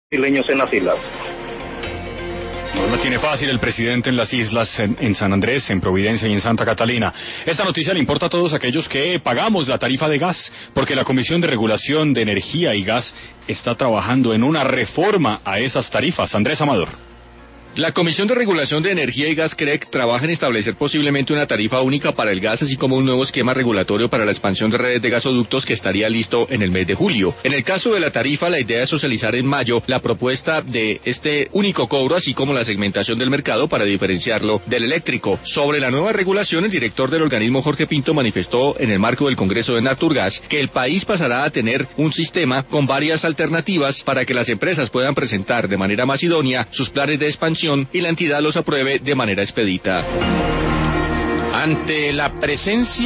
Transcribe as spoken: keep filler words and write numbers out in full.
Brasileños en las islas. No la tiene fácil el presidente en las islas, en, en San Andrés, en Providencia y en Santa Catalina. Esta noticia le importa a todos aquellos que pagamos la tarifa de gas, porque la Comisión de Regulación de Energía y Gas está trabajando en una reforma a esas tarifas. Andrés Amador. La Comisión de Regulación de Energía y Gas, C R E C, trabaja en establecer posiblemente una tarifa única para el gas, así como un nuevo esquema regulatorio para la expansión de redes de gasoductos que estaría listo en el mes de julio. En el caso de la tarifa, la idea es socializar en mayo la propuesta de este único cobro, así como la segmentación del mercado para diferenciarlo del eléctrico. Sobre la nueva regulación, el director del organismo, Jorge Pinto, manifestó en el marco del Congreso de Naturgas que el país pasará a tener un sistema con varias alternativas para que las empresas puedan presentar de manera más idónea sus planes de expansión y la entidad los apruebe de manera expedita. Ante la presencia